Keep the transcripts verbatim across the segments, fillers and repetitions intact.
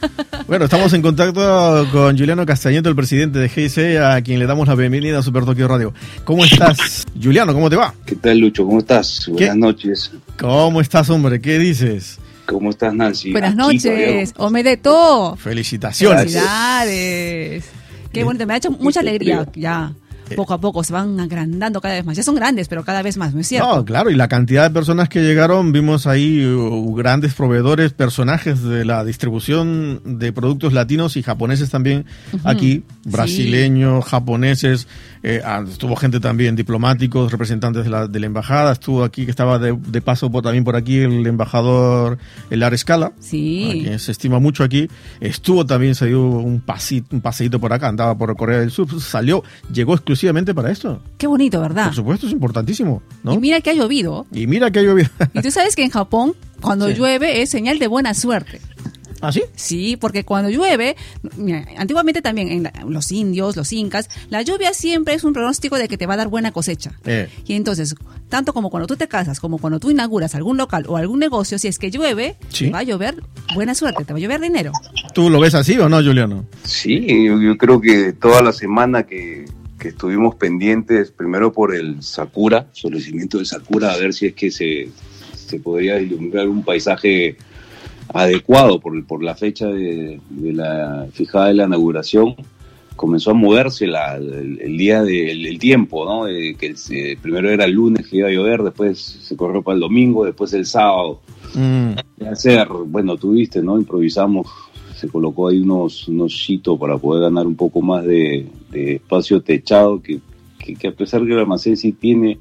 Bueno, estamos en contacto con Giuliano Castagneto, el presidente de G I C, a quien le damos la bienvenida a Super Tokio Radio. ¿Cómo estás, Giuliano? ¿Cómo te va? ¿Qué tal, Lucho? ¿Cómo estás? ¿Qué? Buenas noches. ¿Cómo estás, hombre? ¿Qué dices? ¿Cómo estás, Nancy? Buenas Aquí noches, Omedeto. Felicitaciones. Felicidades. Qué bonito, me ha hecho mucha alegría ya. Poco a poco se van agrandando cada vez más. Ya son grandes, pero cada vez más, ¿no es cierto? No, claro, y la cantidad de personas que llegaron, vimos ahí uh, grandes proveedores, personajes de la distribución de productos latinos y japoneses también, uh-huh. aquí, brasileños, sí. japoneses, eh, estuvo gente también, diplomáticos, representantes de la, de la embajada, estuvo aquí, que estaba de, de paso por, también por aquí el embajador Elar Escala, sí. que se estima mucho aquí, estuvo también, se dio un, pasito, un paseíto por acá, andaba por Corea del Sur, salió, llegó exclusivamente para esto. Qué bonito, ¿verdad? Por supuesto, es importantísimo, ¿no? Y mira que ha llovido. Y mira que ha llovido. Y tú sabes que en Japón, cuando sí. llueve, es señal de buena suerte. ¿Ah, sí? Sí, porque cuando llueve, mira, antiguamente también en la, los indios, los incas, la lluvia siempre es un pronóstico de que te va a dar buena cosecha. Eh. Y entonces, tanto como cuando tú te casas, como cuando tú inauguras algún local o algún negocio, si es que llueve, ¿sí? te va a llover buena suerte, te va a llover dinero. ¿Tú lo ves así o no, Giuliano? Sí, yo, yo creo que toda la semana que, que estuvimos pendientes, primero por el Sakura, florecimiento del Sakura, a ver si es que se, se podría iluminar un paisaje adecuado por, por la fecha de, de la fijada de la inauguración. Comenzó a moverse la, el, el día del el tiempo, ¿no? Eh, que el, primero era el lunes que iba a llover, después se corrió para el domingo, después el sábado. Mm. Hacer, bueno, tú viste, ¿no? Improvisamos, se colocó ahí unos, unos chitos para poder ganar un poco más de, de espacio techado, que, que, que a pesar que el almacén sí tiene,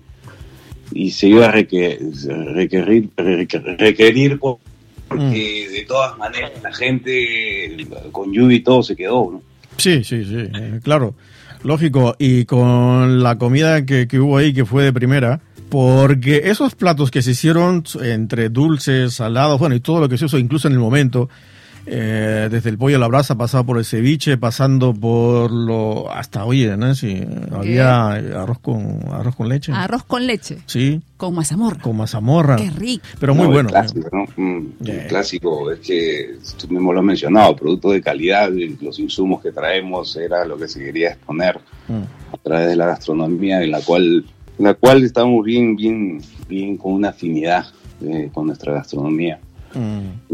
y se iba a requerir, requerir, requerir, requerir por porque de todas maneras la gente con lluvia y todo se quedó, ¿no? Sí, sí, sí, eh, claro, lógico, y con la comida que, que hubo ahí, que fue de primera, porque esos platos que se hicieron entre dulces, salados, bueno, y todo lo que se hizo incluso en el momento, eh, desde el pollo a la brasa, pasado por el ceviche, pasando por lo... hasta, oye, ¿no? Sí, había arroz con arroz con leche. Arroz con leche. Sí. Con mazamorra. Con mazamorra. Qué rico. Pero muy no, bueno. El clásico, ¿no? Mm, yeah. El clásico es que, tú mismo lo has mencionado, productos de calidad, los insumos que traemos era lo que se quería exponer mm. a través de la gastronomía, en la cual, en la cual estamos bien, bien, bien con una afinidad eh, con nuestra gastronomía. Mm.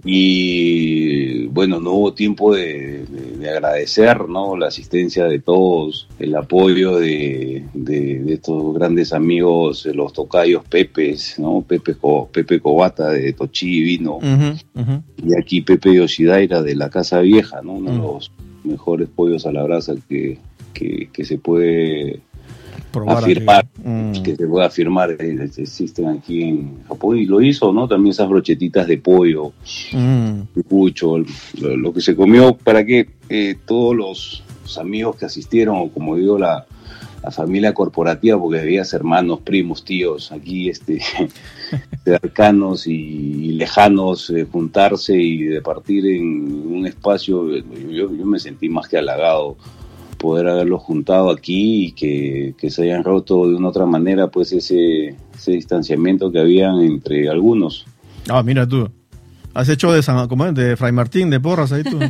Y bueno, no hubo tiempo de, de, de agradecer, ¿no? La asistencia de todos, el apoyo de, de, de estos grandes amigos, los tocayos Pepes, ¿no? Pepe, Pepe Cobata de Tochi vino, uh-huh, uh-huh. y aquí Pepe Yoshidaira de la Casa Vieja, ¿no? Uno uh-huh. de los mejores pollos a la brasa que, que, que se puede probar afirmar, mm. que se puede afirmar que existen aquí en Japón, y lo hizo, ¿no? También esas brochetitas de pollo, mm. pucho, lo, lo que se comió, para que eh, todos los, los amigos que asistieron, o como digo, la, la familia corporativa, porque había hermanos, primos, tíos, aquí este cercanos y, y lejanos, eh, juntarse y de partir en un espacio, yo, yo me sentí más que halagado poder haberlos juntado aquí y que, que se hayan roto de una otra manera pues ese, ese distanciamiento que habían entre algunos. Ah, mira tú, has hecho de San, ¿cómo es? De Fray Martín de Porras ahí tú.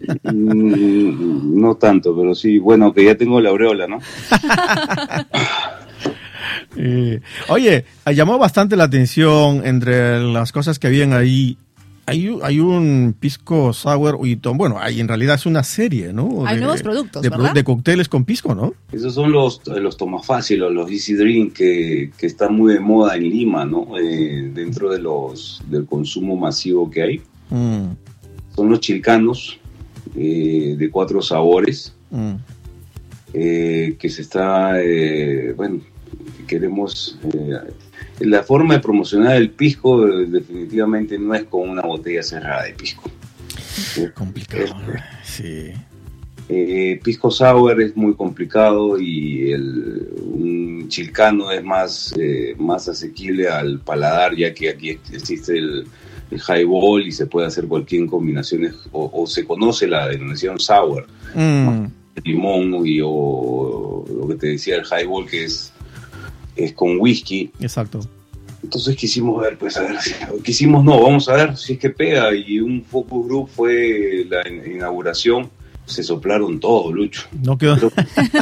mm, no tanto, pero sí, bueno, que ya tengo la aureola, ¿no? eh, oye, llamó bastante la atención entre las cosas que habían ahí. Hay, hay un pisco sour, y bueno, hay, en realidad es una serie, ¿no? Hay de, nuevos productos, de, ¿verdad? De cócteles con pisco, ¿no? Esos son los, los tomafácilos, los easy drink que, que están muy de moda en Lima, ¿no? Eh, dentro de los del consumo masivo que hay. Mm. Son los chilcanos, eh, de cuatro sabores, mm. eh, que se está, eh, bueno, queremos... Eh, la forma de promocionar el pisco eh, definitivamente no es con una botella cerrada de pisco. Es complicado, es, sí. Eh, pisco sour es muy complicado y el, un chilcano es más, eh, más asequible al paladar, ya que aquí existe el, el highball y se puede hacer cualquier combinación, o, o se conoce la denominación sour, mm. limón y o lo que te decía el highball, que es es con whisky. Exacto. Entonces quisimos ver, pues a ver, quisimos no, vamos a ver si es que pega, y un focus group fue la inauguración, se soplaron todo, Lucho. No quedó... Pero...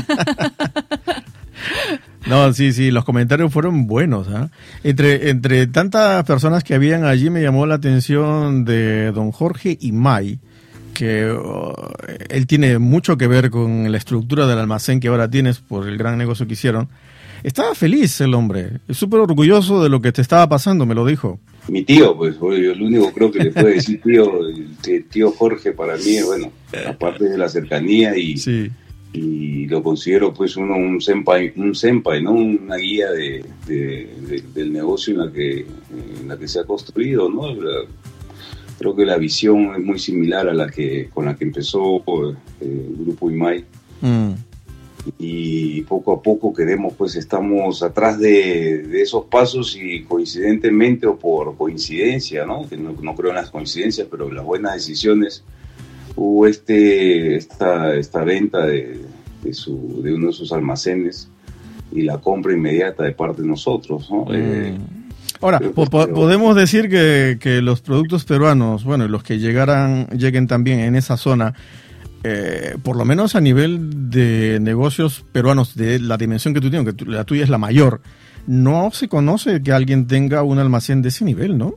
No, sí, sí, los comentarios fueron buenos, ¿eh? Entre, entre tantas personas que habían allí me llamó la atención de don Jorge Imay, que uh, él tiene mucho que ver con la estructura del almacén que ahora tienes por el gran negocio que hicieron. Estaba feliz el hombre, súper orgulloso de lo que te estaba pasando, me lo dijo. Mi tío, pues, yo lo único creo que le puede decir tío, el tío Jorge para mí, bueno, aparte de la cercanía y, sí. y lo considero pues uno un senpai, un senpai, ¿no? Una guía de, de, de, del negocio en la que en la que se ha construido, ¿no? La, creo que la visión es muy similar a la que con la que empezó eh, el Grupo Imay. Mm. Y poco a poco queremos, pues estamos atrás de, de esos pasos y coincidentemente o por coincidencia, ¿no? Que no, no creo en las coincidencias, pero las buenas decisiones, hubo este esta esta venta de, de, su, de uno de sus almacenes y la compra inmediata de parte de nosotros, ¿no? Mm. Eh, Ahora, po- podemos decir que, que los productos peruanos, bueno, los que llegaran lleguen también en esa zona, Eh, por lo menos a nivel de negocios peruanos de la dimensión que tú tienes, que tú, la tuya es la mayor, no se conoce que alguien tenga un almacén de ese nivel, ¿no?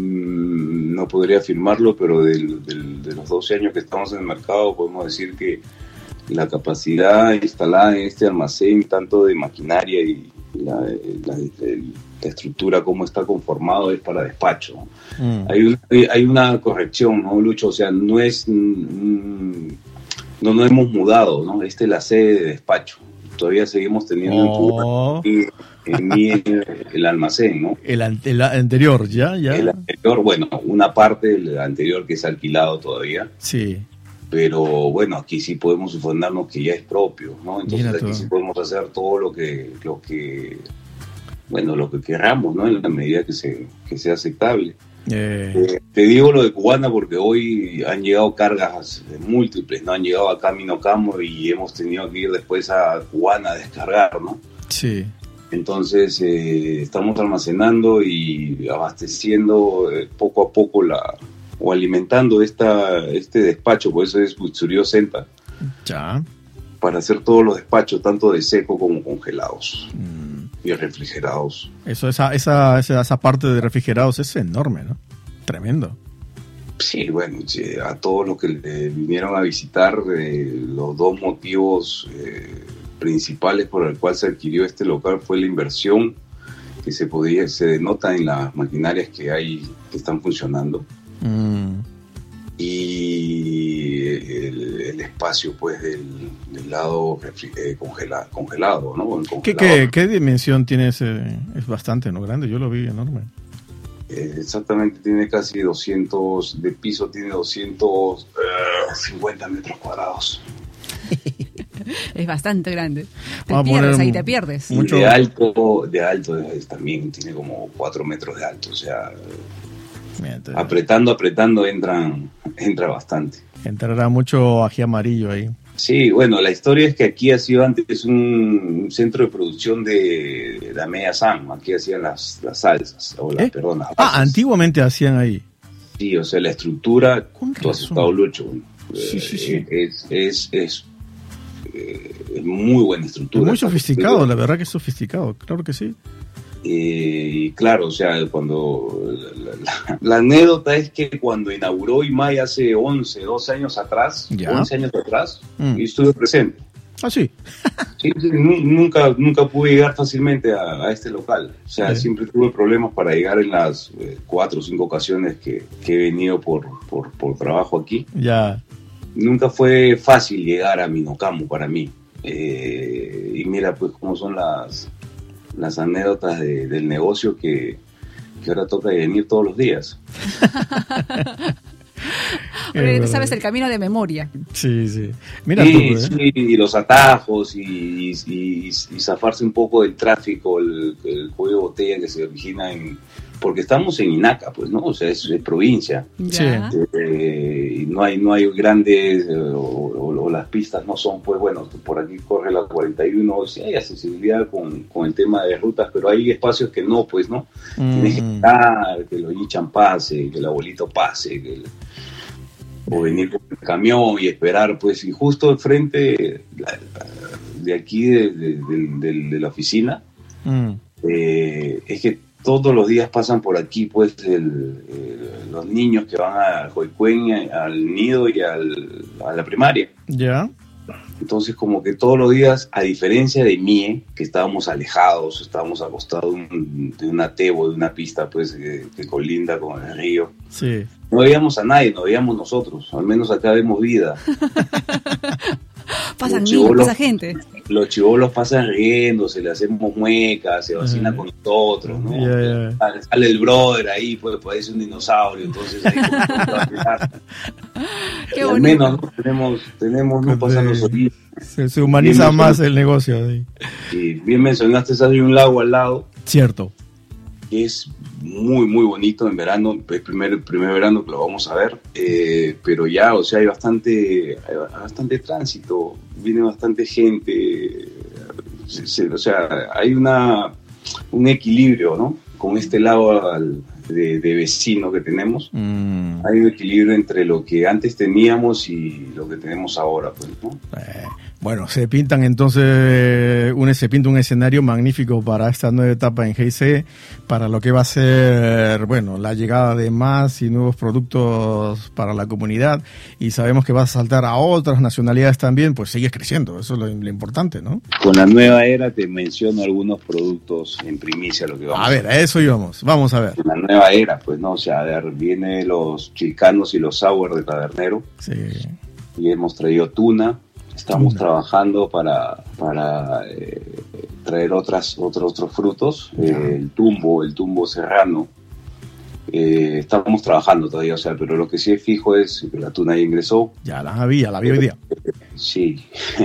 Mm, no podría afirmarlo, pero del, del, de los doce años que estamos en el mercado podemos decir que la capacidad instalada en este almacén, tanto de maquinaria y la, la, la estructura, cómo está conformado, es para despacho. Mm. Hay, una, hay una corrección, ¿no, Lucho? O sea, no es... Mm, no nos hemos mudado, ¿no? Esta es la sede de despacho. Todavía seguimos teniendo oh. en, en, en el, el almacén, ¿no? El, el anterior, ¿ya? ya. El anterior, bueno, una parte del anterior que es alquilado todavía. Sí. Pero bueno, aquí sí podemos suponernos que ya es propio, ¿no? Entonces aquí sí podemos hacer todo lo que, lo que, bueno, lo que queramos, ¿no? En la medida que, se, que sea aceptable. Eh. Eh, te digo lo de Cubana porque hoy han llegado cargas múltiples, ¿no? Han llegado a Camino Camo y hemos tenido que ir después a Cubana a descargar, ¿no? Sí. Entonces eh, estamos almacenando y abasteciendo eh, poco a poco la o alimentando esta este despacho, por eso es Butsurio Senta. Ya. Para hacer todos los despachos, tanto de seco como congelados. Mm. Y refrigerados. Eso, esa, esa, esa, esa parte de refrigerados es enorme, ¿no? Tremendo. Sí, bueno, a todos los que le vinieron a visitar, eh, los dos motivos eh, principales por el cual se adquirió este local fue la inversión que se podía, se denota en las maquinarias que hay, que están funcionando. Mm. Y el, el espacio, pues, del, del lado eh, congela, congelado, ¿no? ¿Qué, qué, ¿Qué dimensión tiene ese? Es bastante, ¿no? Grande, yo lo vi enorme. Eh, exactamente, tiene casi doscientos, de piso tiene doscientos cincuenta metros cuadrados. Es bastante grande. Te Vamos pierdes, ahí te pierdes. Mucho... De alto, de alto es, también tiene como cuatro metros de alto, o sea... Mientras... apretando, apretando entran, entra bastante. Entrará mucho ají amarillo ahí. Sí, bueno, la historia es que aquí ha sido antes un centro de producción de la media San. Aquí hacían las, las salsas, o las, ¿Eh? perdón, las Ah, antiguamente hacían ahí. Sí, o sea, la estructura, tú has estado, Lucho, sí, sí, sí. es, es, es, es muy buena estructura. Es muy sofisticado, la verdad que es sofisticado, claro que sí. Y eh, claro, o sea, cuando la, la, la anécdota es que cuando inauguró Imay hace once, doce años atrás, ¿ya? once años atrás, mm. y estuve presente. Ah, sí. sí, sí nunca, nunca pude llegar fácilmente a, a este local. O sea, sí. siempre tuve problemas para llegar en las eh, cuatro o cinco ocasiones que, que he venido por, por, por trabajo aquí. Ya. Nunca fue fácil llegar a Minocamo para mí. Eh, y mira, pues, cómo son las... las anécdotas de, del negocio que, que ahora toca venir todos los días. Porque tú sabes el camino de memoria. Sí, sí. Mira sí, tú, ¿eh? sí, y los atajos y, y, y, y zafarse un poco del tráfico, el, el cuello de botella que se origina en... Porque estamos en Inaca, pues, ¿no? O sea, es, es provincia. Sí. Eh, y no hay, no hay grandes... Eh, o, o, o las pistas no son, pues bueno, por aquí corre la cuarenta y uno, sí hay accesibilidad con, con el tema de rutas, pero hay espacios que no, pues, ¿no? Mm. Tienes que estar, que los Ichan pase, que el abuelito pase, que el, o venir con el camión y esperar, pues, y justo enfrente de aquí, de, de, de, de, de la oficina, mm. eh, es que todos los días pasan por aquí, pues, el, el, los niños que van a Joicuén, al nido y al, a la primaria. Ya. Yeah. Entonces, como que todos los días, a diferencia de Mie, que estábamos alejados, estábamos acostados de un, de un atebo, de una pista, pues, que, que colinda con el río. Sí. No veíamos a nadie, no veíamos nosotros. Al menos acá vemos vida. Pasan niños, pasa gente. Los chibolos pasan riéndose, le hacemos muecas, se vacilan uh-huh. con nosotros, ¿no? Yeah, yeah. Sale, sale el brother ahí, pues parece un dinosaurio, entonces ahí Qué al menos ¿no? tenemos, tenemos no pasan los orillos. Se, se humaniza bien más el negocio ahí. Sí, bien mencionaste, hay un lago al lado. Cierto. Que es muy, muy bonito en verano, es el primer, primer verano que lo vamos a ver, eh, pero ya, o sea, hay bastante, hay bastante tránsito, viene bastante gente, se, se, o sea, hay una un equilibrio, ¿no? Con este lado al, de, de vecino que tenemos, mm. hay un equilibrio entre lo que antes teníamos y lo que tenemos ahora, pues, ¿no? Eh. Bueno, se pintan entonces, un, se pinta un escenario magnífico para esta nueva etapa en G I C, para lo que va a ser, bueno, la llegada de más y nuevos productos para la comunidad, y sabemos que va a saltar a otras nacionalidades también, pues sigues creciendo, eso es lo, lo importante, ¿no? Con la nueva era te menciono algunos productos en primicia, lo que vamos a ver. A ver, a eso íbamos, vamos a ver. Con la nueva era, pues, no, o sea, a ver, viene los chicanos y los sour de Tabernero, sí. Y hemos traído tuna. Estamos trabajando para, para eh, traer otras, otros, otros frutos, eh, el tumbo, el tumbo serrano. Eh, estamos trabajando todavía, o sea, pero lo que sí es fijo es que la tuna ya ingresó. Ya la había, la había hoy día. Sí.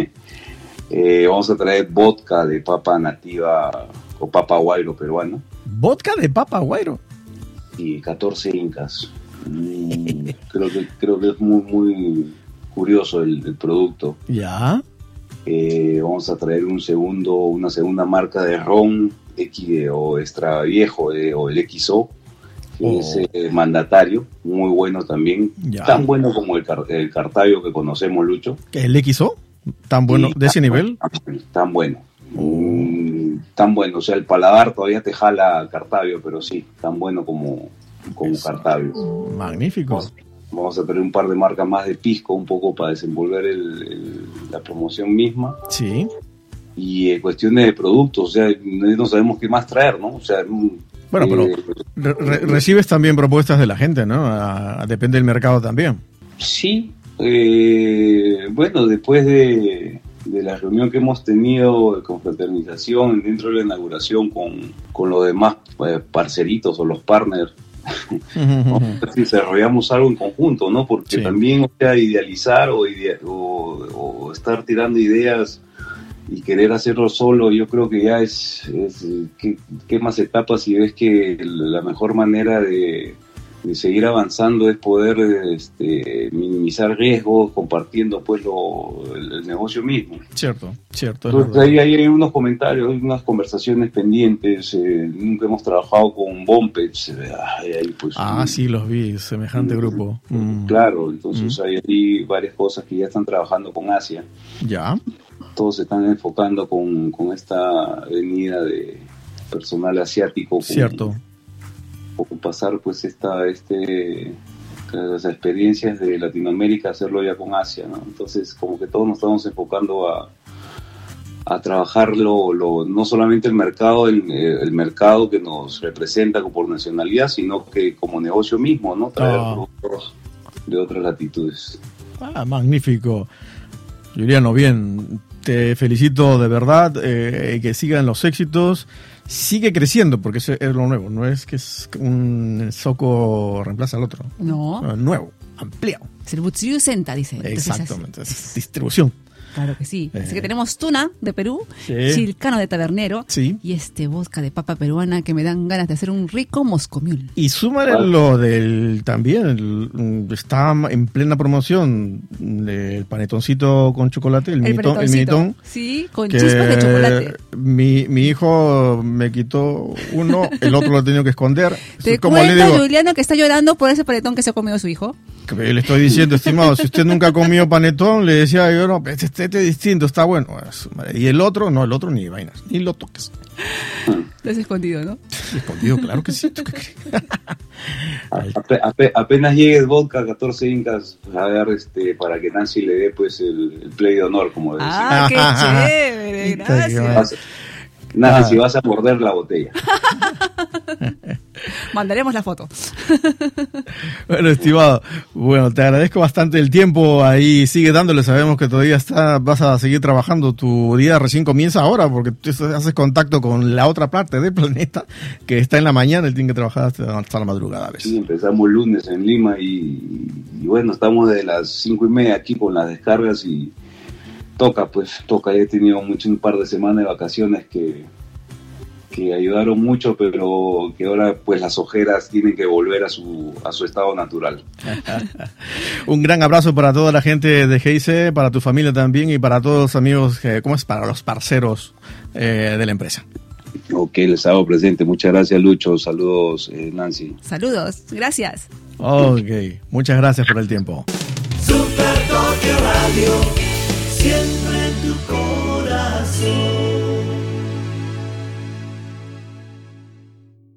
eh, vamos a traer vodka de papa nativa o papa guairo peruano. ¿Vodka de papa guairo? Sí, catorce incas. Mm, creo que creo que es muy, muy... curioso el, el producto. Ya. Eh, vamos a traer un segundo, una segunda marca de ron X o extra viejo eh, o el X O, que oh. es eh, mandatario, muy bueno también, ya. Tan bueno como el, el Cartavio que conocemos, Lucho. ¿El X O? ¿Tan bueno, sí, de ese nivel? Tan, tan bueno. Oh. Mm, tan bueno, o sea, el paladar todavía te jala Cartavio, pero sí, tan bueno como, como Cartavio. Magnífico. Vamos, Vamos a tener un par de marcas más de pisco, un poco para desenvolver el, el, la promoción misma. Sí. Y eh, cuestiones de productos, o sea, no sabemos qué más traer, ¿no? O sea, bueno, eh, pero re recibes también propuestas de la gente, ¿no? A, a, depende del mercado también. Sí. Eh, bueno, después de, de la reunión que hemos tenido de confraternización dentro de la inauguración con, con los demás eh, parceritos o los partners, vamos a ver si desarrollamos algo en conjunto, ¿no? Porque sí. También, o sea, idealizar o, idea, o, o estar tirando ideas y querer hacerlo solo, yo creo que ya es, es ¿qué, qué más etapas? Y ves que la mejor manera de, de seguir avanzando es poder este, minimizar riesgos compartiendo pues lo, el, el negocio mismo. Cierto, cierto. Entonces ahí, ahí hay unos comentarios, hay unas conversaciones pendientes, eh, nunca hemos trabajado con Bumpets. Eh, ahí, pues, ah, sí, los vi, semejante mm, grupo. Mm. Claro, entonces mm. hay ahí varias cosas que ya están trabajando con Asia. Ya. Todos se están enfocando con, con esta venida de personal asiático. Cierto. Con pasar pues esta este las experiencias de Latinoamérica, hacerlo ya con Asia, ¿no? Entonces como que todos nos estamos enfocando a a trabajar lo, lo, no solamente el mercado el, el mercado que nos representa por nacionalidad, sino que como negocio mismo, ¿no? Traer oh. productos de otras latitudes. Ah, magnífico. Juliano, bien, te felicito de verdad, eh, que sigan los éxitos. Sigue creciendo, porque es, es lo nuevo, no es que es un soco reemplaza al otro. No. no nuevo, ampliado. Distribución, dice. Exactamente, es distribución. Claro que sí. Eh. Así que tenemos tuna de Perú, Sí. chilcano de tabernero Sí. y este vodka de papa peruana que me dan ganas de hacer un rico moscomiul. Y súmale Wow. lo del también, el- está en plena promoción el panetoncito con chocolate, el, minitón, el panetoncito. minitón. Sí, con que chispas de chocolate. Mi, mi hijo me quitó uno, el otro lo he tenido que esconder. Te Como cuento, le digo, Juliano, que está llorando por ese panetón que se ha comido su hijo. que le estoy diciendo, estimado, si usted nunca ha comido panetón, le decía yo, no, este, este, este es distinto, está bueno. Y el otro, no, el otro ni vainas, ni lo toques. Lo has escondido, ¿no? Escondido, claro que sí. ¿Tú qué crees? Ape- ape- apenas llegue el vodka, catorce incas, pues, a ver, este, para que Nancy le dé pues el, el play de honor, como decía. Ah, qué chévere, gracias. Vas- Nancy, vas a morder la botella. Mandaremos la foto. Bueno, estimado, bueno, te agradezco bastante el tiempo, ahí sigue dándole, sabemos que todavía está, vas a seguir trabajando, tu día recién comienza ahora, porque tú haces contacto con la otra parte del planeta, que está en la mañana, él tiene que trabajar hasta, hasta la madrugada a veces. Sí, empezamos lunes en Lima y, y bueno, estamos de las cinco y media aquí con las descargas y toca, pues, toca. He tenido mucho, un par de semanas de vacaciones que, que ayudaron mucho, pero que ahora, pues, las ojeras tienen que volver a su, a su estado natural. Un gran abrazo para toda la gente de G I C, para tu familia también y para todos los amigos, eh, ¿cómo es? Para los parceros eh, de la empresa. Ok, les hago presente. Muchas gracias, Lucho. Saludos, eh, Nancy. Saludos, gracias. Ok, muchas gracias por el tiempo. Super Tokio Radio, siempre en tu corazón.